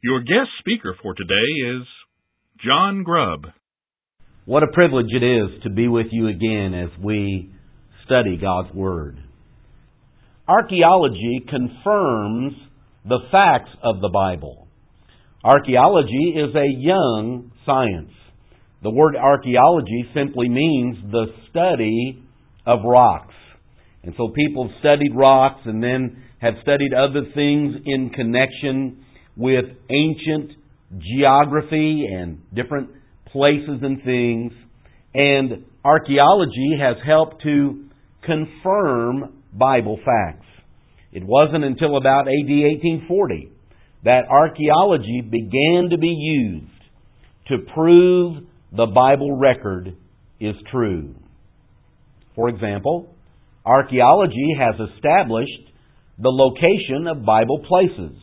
Your guest speaker for today is John Grubb. What a privilege it is to be with you again as we study God's Word. Archaeology confirms the facts of the Bible. Archaeology is a young science. The word archaeology simply means the study of rocks. And so people have studied rocks and then have studied other things in connection with ancient geography and different places and things. And archaeology has helped to confirm Bible facts. It wasn't until about AD 1840 that archaeology began to be used to prove the Bible record is true. For example, archaeology has established the location of Bible places.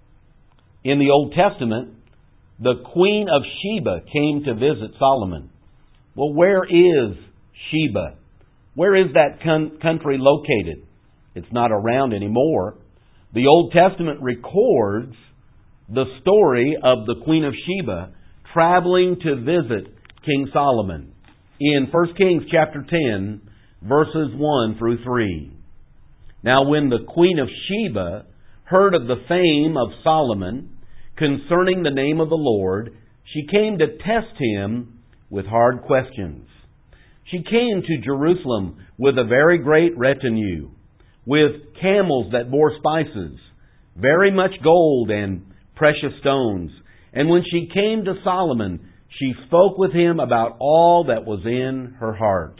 In the Old Testament, the Queen of Sheba came to visit Solomon. Well, where is Sheba? Where is that country located? It's not around anymore. The Old Testament records the story of the Queen of Sheba traveling to visit King Solomon in 1 Kings chapter 10, verses 1 through 3. Now, when the Queen of Sheba heard of the fame of Solomon concerning the name of the Lord, she came to test him with hard questions. She came to Jerusalem with a very great retinue, with camels that bore spices, very much gold and precious stones. And when she came to Solomon, she spoke with him about all that was in her heart.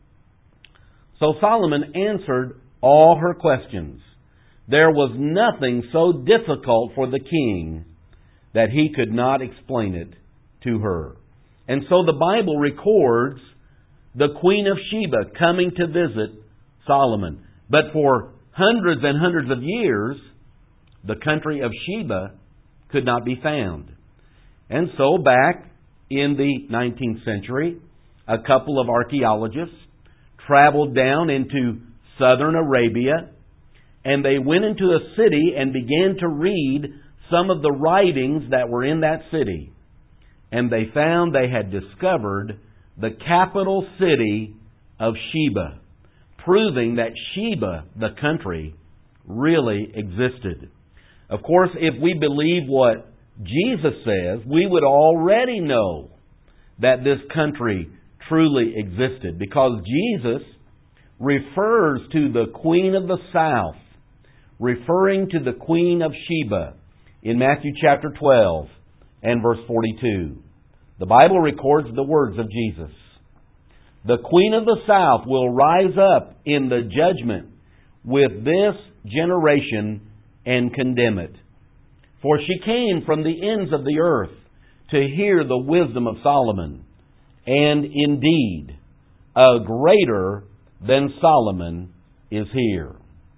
So Solomon answered all her questions. There was nothing so difficult for the king that he could not explain it to her. And so the Bible records the Queen of Sheba coming to visit Solomon. But for hundreds and hundreds of years, the country of Sheba could not be found. And so back in the 19th century, a couple of archaeologists traveled down into southern Arabia, and they went into a city and began to read some of the writings that were in that city. And they found they had discovered the capital city of Sheba, proving that Sheba, the country, really existed. Of course, if we believe what Jesus says, we would already know that this country truly existed, because Jesus refers to the Queen of the South, referring to the Queen of Sheba in Matthew chapter 12 and verse 42. The Bible records the words of Jesus. The Queen of the South will rise up in the judgment with this generation and condemn it. For she came from the ends of the earth to hear the wisdom of Solomon. And indeed, a greater than Solomon is here.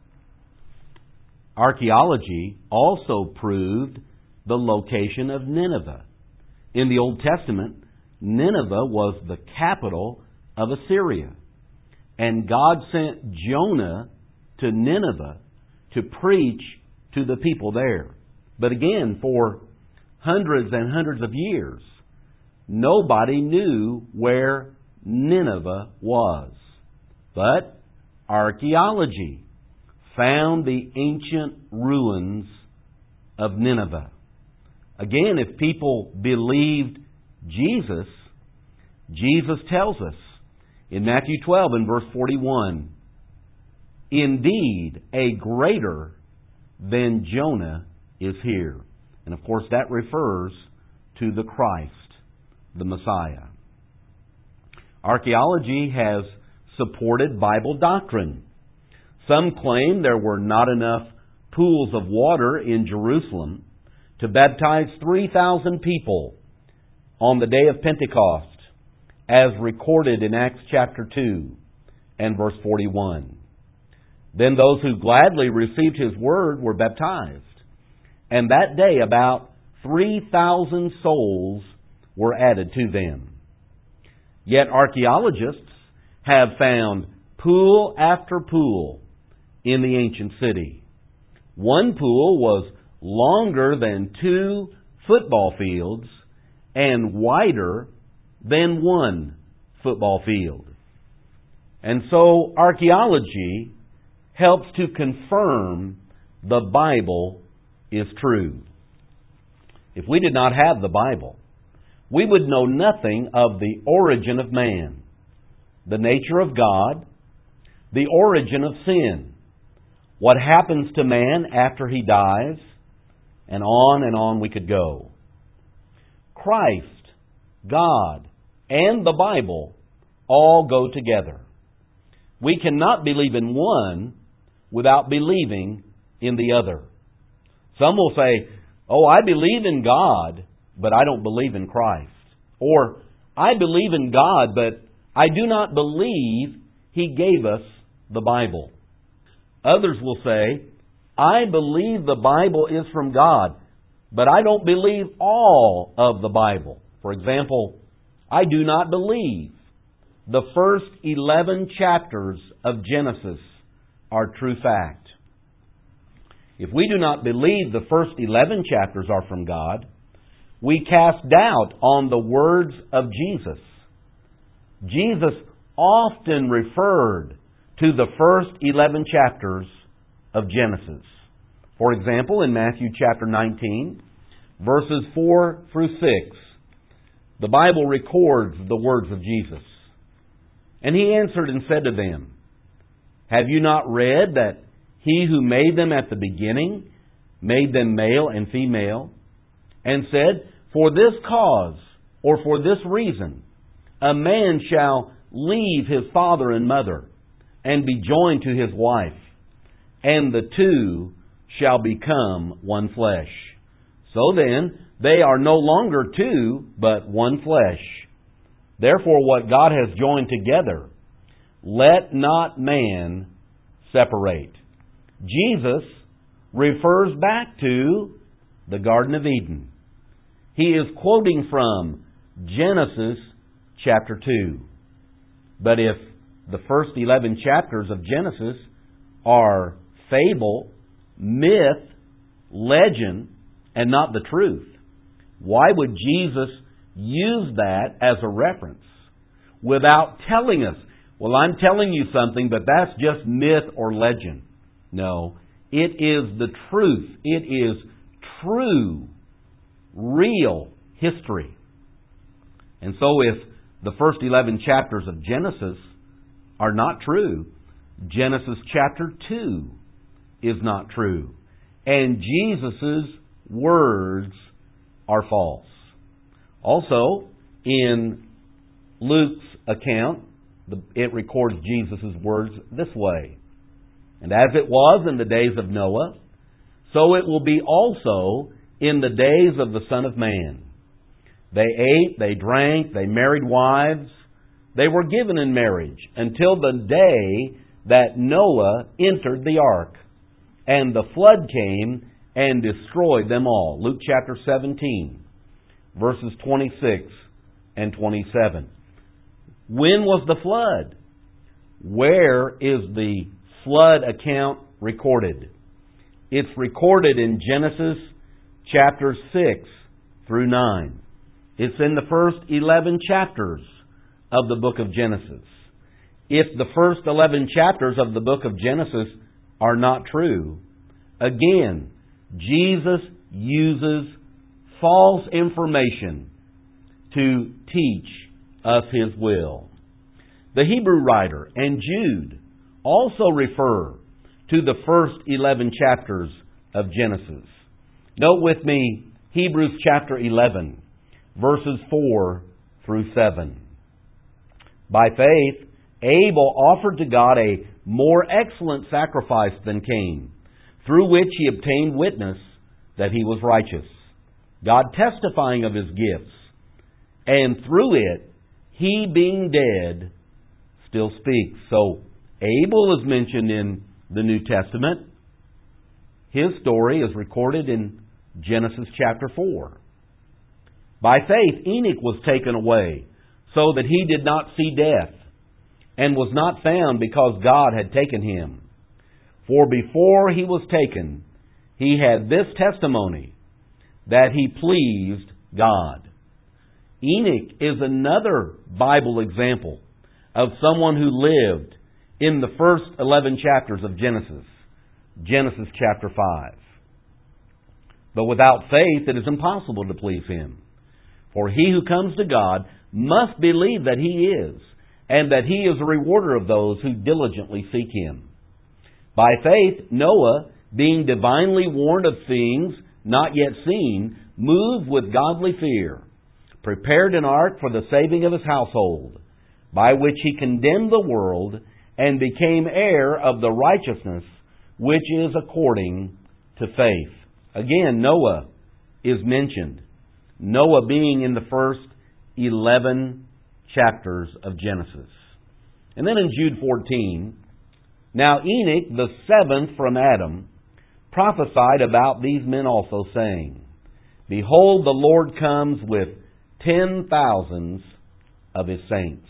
Archaeology also proved the location of Nineveh. In the Old Testament, Nineveh was the capital of Assyria. And God sent Jonah to Nineveh to preach to the people there. But again, for hundreds and hundreds of years, nobody knew where Nineveh was. But archaeology found the ancient ruins of Nineveh. Again, if people believed Jesus, Jesus tells us in Matthew 12 and verse 41, indeed, a greater than Jonah is here. And of course, that refers to the Christ, the Messiah. Archaeology has supported Bible doctrine. Some claim there were not enough pools of water in Jerusalem to baptize 3,000 people on the day of Pentecost, as recorded in Acts chapter 2 and verse 41. Then those who gladly received His word were baptized. And that day about 3,000 souls were added to them. Yet archaeologists have found pool after pool in the ancient city. One pool was longer than 2 football fields and wider than one football field. And so archaeology helps to confirm the Bible is true. If we did not have the Bible, we would know nothing of the origin of man, the nature of God, the origin of sin, what happens to man after he dies, and on we could go. Christ, God, and the Bible all go together. We cannot believe in one without believing in the other. Some will say, "Oh, I believe in God, but I don't believe in Christ." Or, "I believe in God, but I do not believe He gave us the Bible." Others will say, "I believe the Bible is from God, but I don't believe all of the Bible." For example, I do not believe the first 11 chapters of Genesis are true fact. If we do not believe the first 11 chapters are from God, we cast doubt on the words of Jesus. Jesus often referred to the first 11 chapters of Genesis. For example, in Matthew chapter 19, verses 4 through 6, the Bible records the words of Jesus. "And He answered and said to them, Have you not read that He who made them at the beginning made them male and female, and said, For this cause, or for this reason, a man shall leave his father and mother, and be joined to his wife, and the two shall become one flesh. So then, they are no longer two, but one flesh. Therefore, what God has joined together, let not man separate." Jesus refers back to the Garden of Eden. He is quoting from Genesis chapter 2. But if the first 11 chapters of Genesis are fable, myth, legend, and not the truth, why would Jesus use that as a reference without telling us, "Well, I'm telling you something, but that's just myth or legend"? No, it is the truth. It is true, real history. And so if the first 11 chapters of Genesis are not true, Genesis chapter 2 is not true. And Jesus' words are false. Also, in Luke's account, it records Jesus' words this way: "And as it was in the days of Noah, so it will be also in the days of the Son of Man. They ate, they drank, they married wives, they were given in marriage until the day that Noah entered the ark, and the flood came and destroyed them all." Luke chapter 17, verses 26 and 27. When was the flood? Where is the flood account recorded? It's recorded in Genesis chapter 6 through 9. It's in the first 11 chapters of the book of Genesis. If the first 11 chapters of the book of Genesis are not true, again, Jesus uses false information to teach us His will. The Hebrew writer and Jude also refer to the first 11 chapters of Genesis. Note with me Hebrews chapter 11, verses 4 through 7. "By faith, Abel offered to God a more excellent sacrifice than Cain, through which he obtained witness that he was righteous, God testifying of his gifts, and through it, he being dead still speaks." So Abel is mentioned in the New Testament. His story is recorded in Genesis chapter 4. "By faith, Enoch was taken away, so that he did not see death, and was not found because God had taken him. For before he was taken, he had this testimony, that he pleased God. Enoch is another Bible example of someone who lived in the first 11 chapters of Genesis. Genesis chapter 5. But without faith it is impossible to please Him. For he who comes to God must believe that He is, and that He is a rewarder of those who diligently seek Him. By faith, Noah, being divinely warned of things not yet seen, moved with godly fear, prepared an ark for the saving of his household, by which he condemned the world, and became heir of the righteousness which is according to faith. Again, Noah is mentioned. Noah being in the first 11 chapters of Genesis. And then in Jude 14, now Enoch, the seventh from Adam, prophesied about these men also, saying, Behold, the Lord comes with 10,000s of His saints.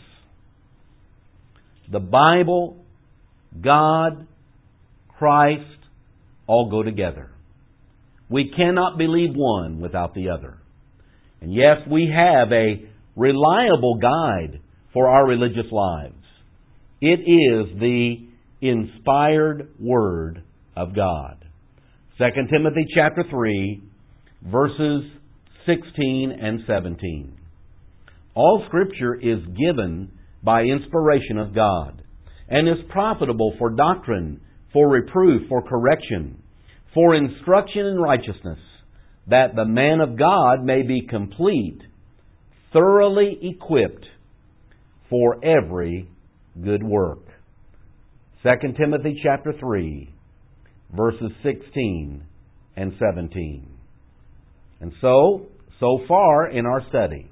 The Bible, God, Christ, all go together. We cannot believe one without the other. And yes, we have a reliable guide for our religious lives. It is the inspired Word of God. 2 Timothy chapter 3, verses 16 and 17. All Scripture is given by inspiration of God, and is profitable for doctrine, for reproof, for correction, for instruction in righteousness, that the man of God may be complete, thoroughly equipped for every good work. 2 Timothy chapter 3, verses 16 and 17. And so far in our study,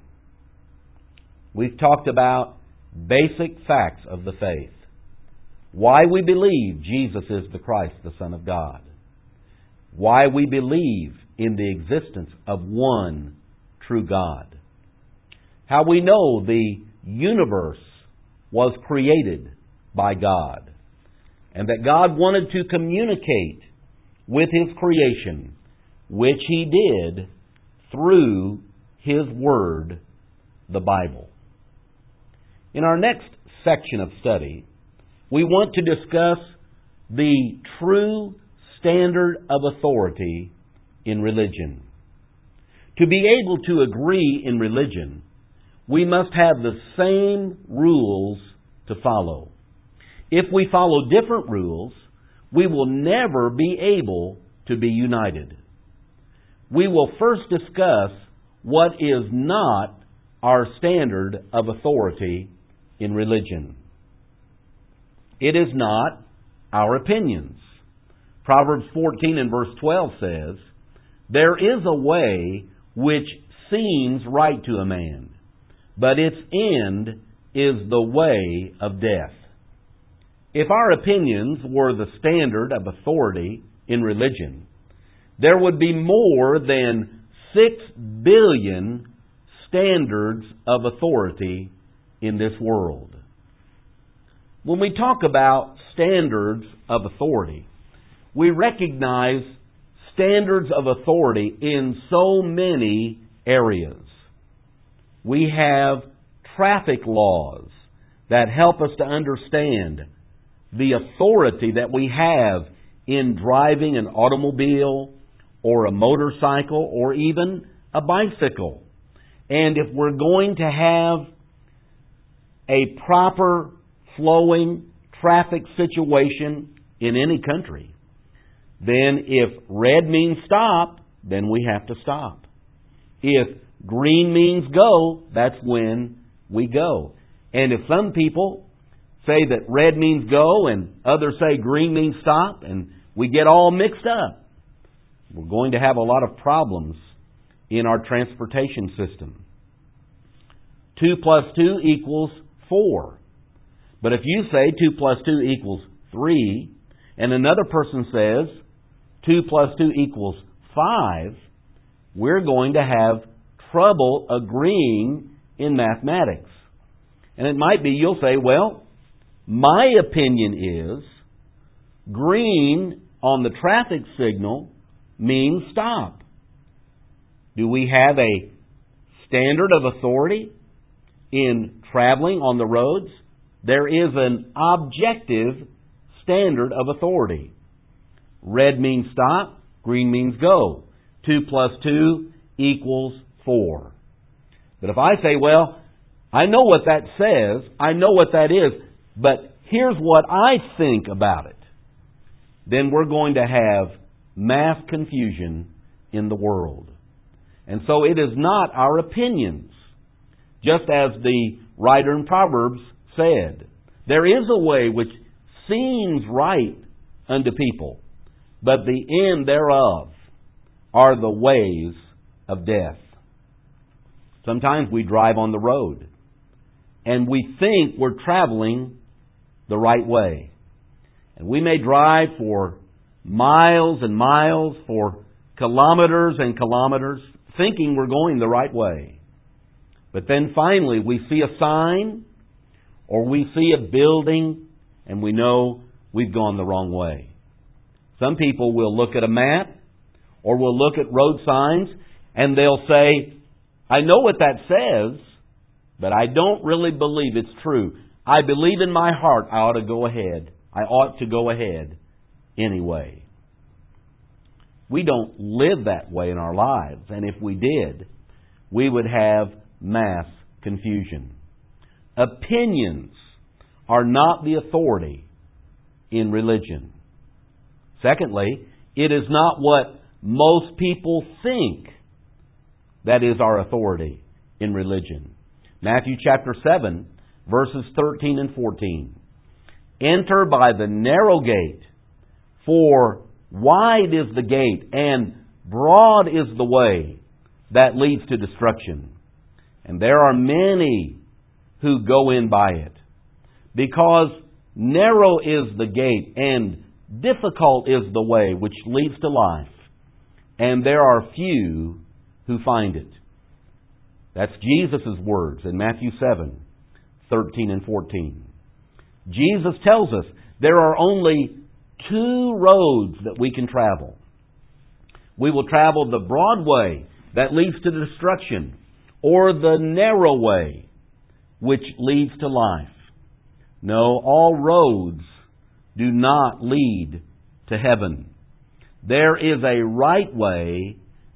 we've talked about basic facts of the faith. Why we believe Jesus is the Christ, the Son of God. Why we believe in the existence of one true God. How we know the universe was created by God, and that God wanted to communicate with His creation, which He did through His Word, the Bible. In our next section of study, we want to discuss the true standard of authority in religion. To be able to agree in religion, we must have the same rules to follow. If we follow different rules, we will never be able to be united. We will first discuss what is not our standard of authority in religion. It is not our opinions. Proverbs 14 and verse 12 says, There is a way which seems right to a man, but its end is the way of death. If our opinions were the standard of authority in religion, there would be more than 6 billion standards of authority in this world. When we talk about standards of authority, we recognize standards of authority in so many areas. We have traffic laws that help us to understand the authority that we have in driving an automobile or a motorcycle or even a bicycle. And if we're going to have a proper flowing traffic situation in any country, then if red means stop, then we have to stop. If green means go, that's when we go. And if some people say that red means go and others say green means stop, and we get all mixed up, we're going to have a lot of problems in our transportation system. 2 plus 2 equals 4. But if you say 2 plus 2 equals 3, and another person says 2 plus 2 equals 5, we're going to have trouble agreeing in mathematics. And it might be you'll say, well, my opinion is green on the traffic signal means stop. Do we have a standard of authority in traveling on the roads? There is an objective standard of authority. Red means stop, green means go. 2 plus 2 equals 4. But if I say, well, I know what that says, I know what that is, but here's what I think about it, then we're going to have mass confusion in the world. And so it is not our opinions. Just as the writer in Proverbs said, there is a way which seems right unto people, but the end thereof are the ways of death. Sometimes we drive on the road, and we think we're traveling the right way. And we may drive for miles and miles, for kilometers and kilometers, thinking we're going the right way. But then finally we see a sign or we see a building and we know we've gone the wrong way. Some people will look at a map or will look at road signs and they'll say, I know what that says, but I don't really believe it's true. I believe in my heart I ought to go ahead. I ought to go ahead anyway. We don't live that way in our lives, and if we did, we would have mass confusion. Opinions are not the authority in religion. Secondly, it is not what most people think that is our authority in religion. Matthew chapter 7, verses 13 and 14. Enter by the narrow gate, for wide is the gate, and broad is the way that leads to destruction. And there are many who go in by it. Because narrow is the gate, and difficult is the way which leads to life, and there are few who find it. That's Jesus' words in Matthew 7, 13 and 14. Jesus tells us there are only 2 roads that we can travel. We will travel the broad way that leads to destruction, or the narrow way which leads to life. No, all roads do not lead to heaven. There is a right way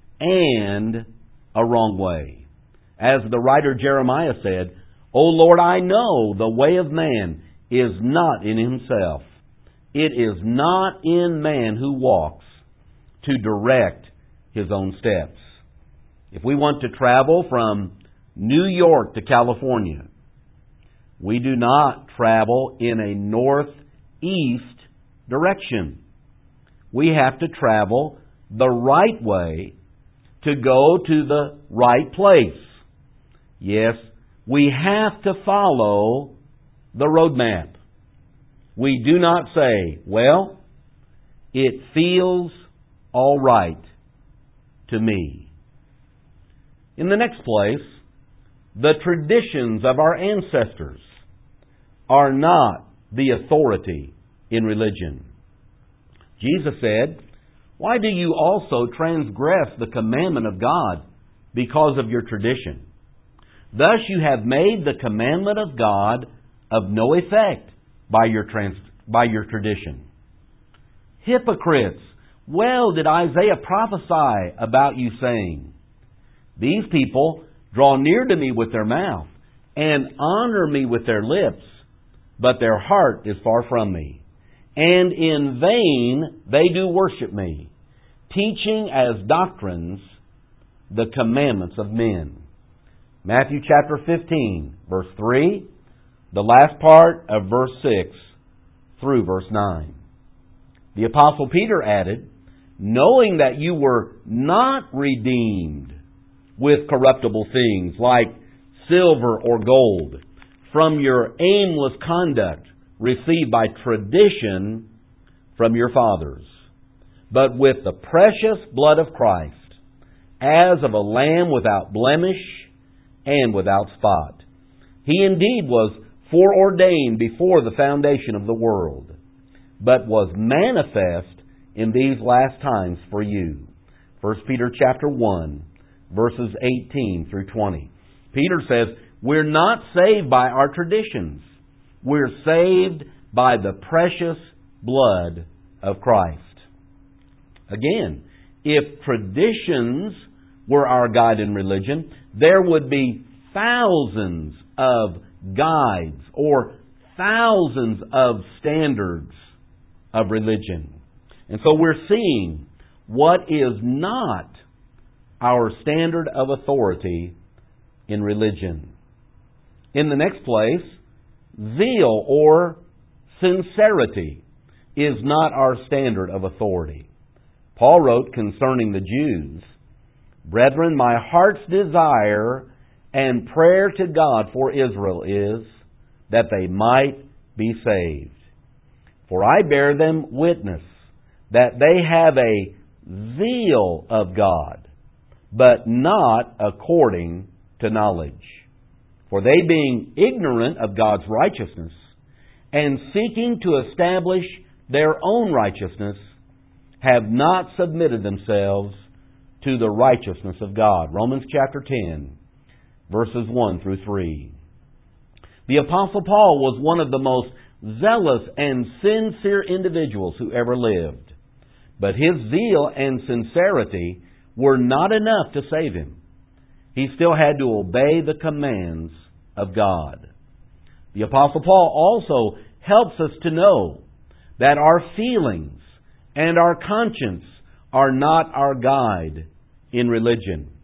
and a wrong way. As the writer Jeremiah said, O Lord, I know the way of man is not in himself. It is not in man who walks to direct his own steps. If we want to travel from New York to California, we do not travel in a northeast direction. We have to travel the right way to go to the right place. Yes, we have to follow the road map. We do not say, well, it feels all right to me. In the next place, the traditions of our ancestors are not the authority in religion. Jesus said, why do you also transgress the commandment of God because of your tradition? Thus you have made the commandment of God of no effect by your tradition. Hypocrites, well did Isaiah prophesy about you, saying, these people draw near to me with their mouth and honor me with their lips, but their heart is far from me. And in vain they do worship me, teaching as doctrines the commandments of men. Matthew chapter 15, verse 3, the last part of verse 6 through verse 9. The Apostle Peter added, knowing that you were not redeemed with corruptible things like silver or gold from your aimless conduct received by tradition from your fathers, but with the precious blood of Christ, as of a lamb without blemish and without spot. He indeed was foreordained before the foundation of the world, but was manifest in these last times for you. 1 Peter chapter 1, verses 18 through 20. Peter says, we're not saved by our traditions. We're saved by the precious blood of Christ. Again, if traditions were our guide in religion, there would be thousands of guides or thousands of standards of religion. And so we're seeing what is not our standard of authority in religion. In the next place, zeal or sincerity is not our standard of authority. Paul wrote concerning the Jews, "Brethren, my heart's desire and prayer to God for Israel is that they might be saved. For I bear them witness that they have a zeal of God, but not according to knowledge. For they, being ignorant of God's righteousness, and seeking to establish their own righteousness, have not submitted themselves to the righteousness of God." Romans chapter 10, verses 1 through 3. The Apostle Paul was one of the most zealous and sincere individuals who ever lived. But his zeal and sincerity were not enough to save him. He still had to obey the commands of God. The Apostle Paul also helps us to know that our feelings and our conscience are not our guide in religion.